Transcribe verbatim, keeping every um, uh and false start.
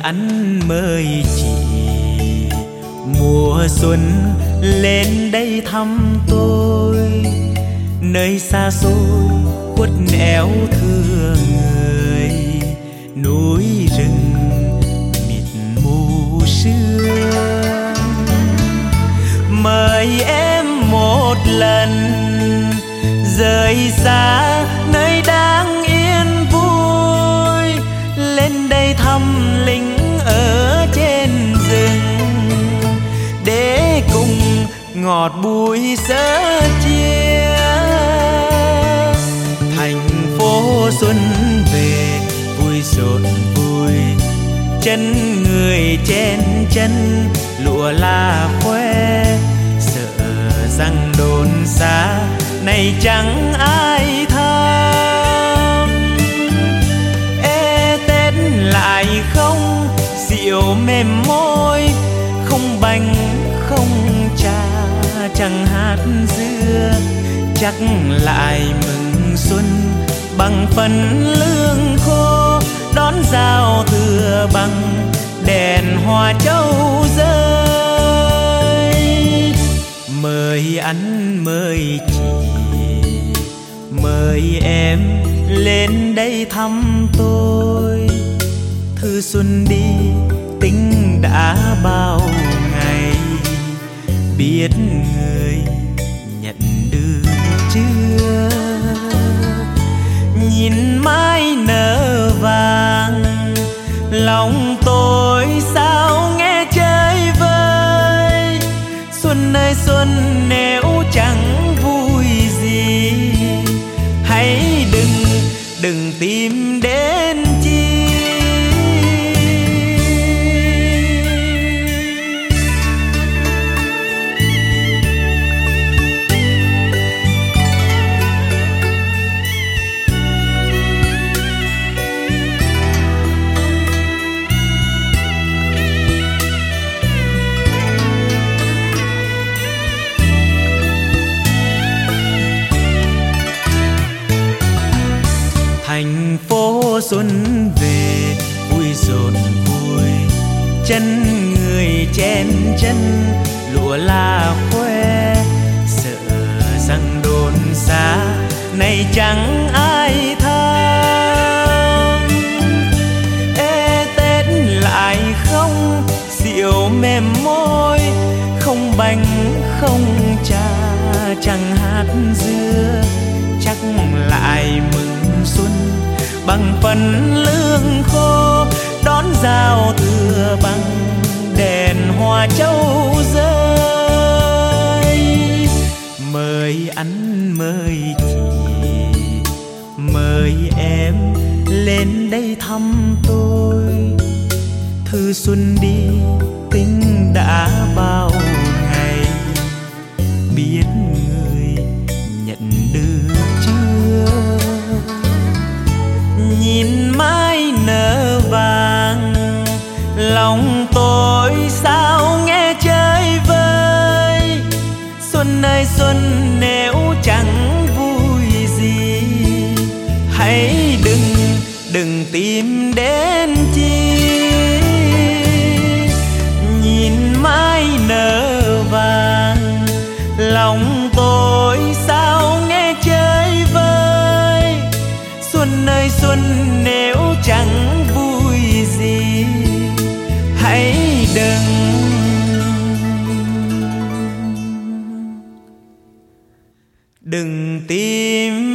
anh mời chị mùa xuân lên đây thăm tôi, nơi xa xôi khuất nẻo thương người, núi rừng mịt mù sương. Mời em một lần rời xa nơi đang yên vui, lên đây thăm lính ở trên rừng để cùng ngọt bùi sớ chia. Thành phố xuân về vui rộn vui, chân người chen chân lụa la khoe, sợ rằng đồn xa này chẳng ai thăm. Ê Tết lại không rượu mềm môi, không bánh không trà chẳng hát dưa, chắc lại mừng xuân bằng phần lương khô, đón giao thừa bằng đèn hoa châu rơi. Mời anh mời chị mời em lên đây thăm tôi, thư xuân đi tính đã bao ngày, biết người nhận được chưa. Nhìn mái nở vàng lòng tôi sao nghe chơi vơi, xuân ơi xuân nếu chẳng vui gì hãy đừng đừng tìm đến chi. Thành phố xuân về vui rộn vui, chân người chen chân lụa la khoe, sợ rằng đồn xa này chẳng ai thăm. Ê Tết lại không rượu mềm môi, không bánh không trà chẳng hát dưa, chắc lại mừng xuân bằng phần lương khô, đón giao thừa bằng đèn hoa châu rơi. Mời anh mời chị mời em lên đây thăm tôi, thư xuân đi tính đã bao ngày, biết người nhận được chưa. Nhìn mái nở vàng lòng tôi sao nghe chơi vơi, xuân ơi xuân nếu chẳng vui gì hãy đừng đừng tìm đến chi. Nhìn mái nở vàng lòng tôi sao nghe chơi vơi, xuân ơi xuân nếu chẳng vui gì hãy đừng đừng tìm